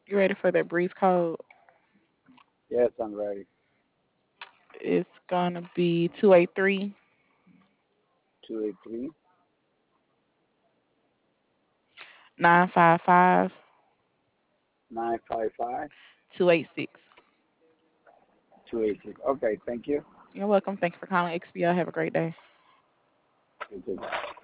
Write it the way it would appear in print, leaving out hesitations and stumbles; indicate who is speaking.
Speaker 1: You ready for the brief code?
Speaker 2: Yes, I'm ready.
Speaker 1: It's gonna be 283
Speaker 2: 283
Speaker 1: 955
Speaker 2: 955
Speaker 1: 286.
Speaker 2: 286. Okay, thank you.
Speaker 1: You're welcome. Thank you for calling XBL. Have a great day.
Speaker 2: You too.